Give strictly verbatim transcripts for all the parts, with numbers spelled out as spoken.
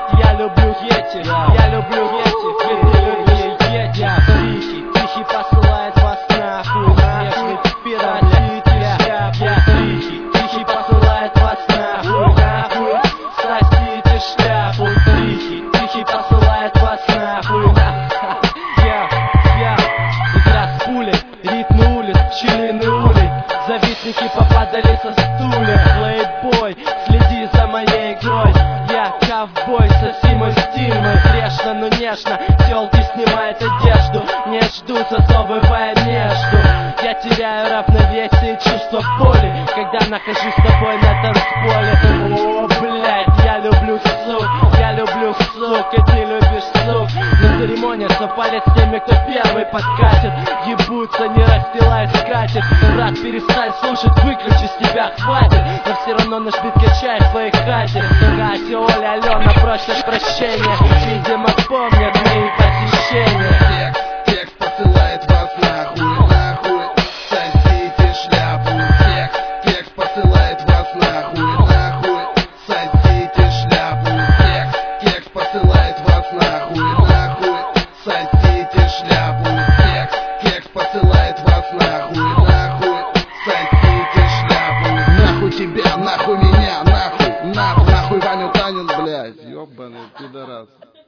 блять, я люблю ети, я люблю ети, ети, ети, тихий, тихий посылает вас нахуй, нахуй, пиротите шляпу, я тихий, тихий посылает вас нахуй, нахуй, сосите шляпу, тихий, тихий посылает вас нахуй, я, я, игра с пулей, ритм улиц, пчелиный улей, завистники попадали со стулья, плейбой, следи за моей игрой, я ковбой со Симой стильной, грешно, но нежно, тёлки снимают одежду, не ждут, засовывая между, я теряю равновесие и чувство боли, когда нахожусь с тобой на танцполе. О, блядь, я люблю сук, я люблю сук, и ты любишь сук. Не церемонятся, палец с теми, кто первый подкатит, ебутся, не расстилай скатерть. Брат, перестань слушать, выключи, с тебя хватит, но все равно наш бит качает в твоей хате. Катя, Оля, Алена просят прощения, видимо помнят мои посещения. Текст, текст посылает вас нахуй, нахуй, сосите шляпу. Текст, текст посылает вас нахуй, нахуй, сосите шляпу. Текст, текст посылает вас нахуй, нахуй, сосите шляпу. Текст, текст посылает вас нахуй, нахуй, сосите шляпу. Нахуй тебя, нахуй меня, нахуй, нахуй, нахуй Ваню Танин, блядь, ёбаный пидорас.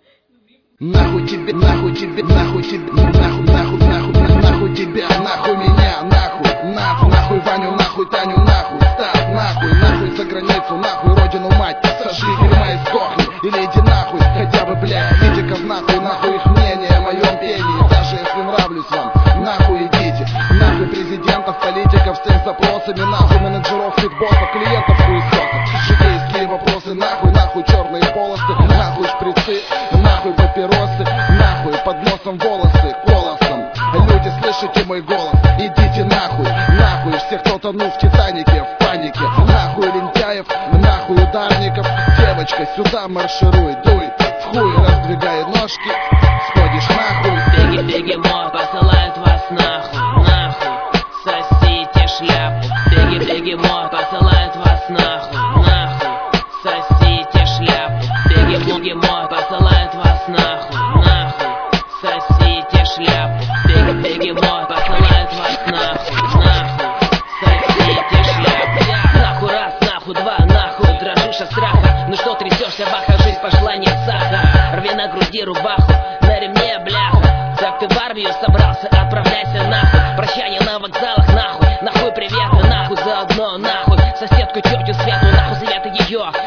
Нахуй тебе, нахуй тебе, нахуй тебе, нахуй, нахуй, нахуй, нахуй тебя, нахуй меня, нахуй, нахуй, нахуй Ваню, нахуй Таню, нахуй, Стас, нахуй, нахуй за границу, нахуй родину мать, сожги дерьма и сдохни, или иди нахуй, хотя бы, блядь, критиков нахуй, нахуй их мнение о моем пении, даже если нравлюсь вам, нахуй идите, нахуй президентов, политиков с их запросами, нахуй менеджеров, фитбосов, клиентов, хуесосов, житейские вопросы, нахуй, нахуй черные полосы, нахуй шприцы, нахуй папиросы, нахуй под носом волосы, голосом. Люди, слышите мой голос? Идите нахуй, нахуй всех, кто тонул в Титанике, в панике, нахуй лентяев, нахуй ударников. Девочка, сюда маршируй, дуй, в хуй раздвигай ножки, сходишь нахуй. Беги, беги, мой, посылает вас нахуй, нахуй, сосите шляпу. Беги, беги, мой, посылает вас нахуй, нахуй, сосите шляпу. Беги, беги, мой, посылает вас нахуй, нахуй, сосите шляпу. Беги, беги, мой, посылает вас нахуй, нахуй, сосите шляпу. Нахуй раз, нахуй два, нахуй, дрожишь от страха. Ну что трясешься, баха, жизнь пошла не сахар. Рви на груди рубаху, на ремне бляха. Так ты в армию собрался, отправляйся нахуй. Прощание на вокзалах, нахуй, нахуй приветы, нахуй заодно, нахуй. Соседку, тетю Свету, нахуй Света ее.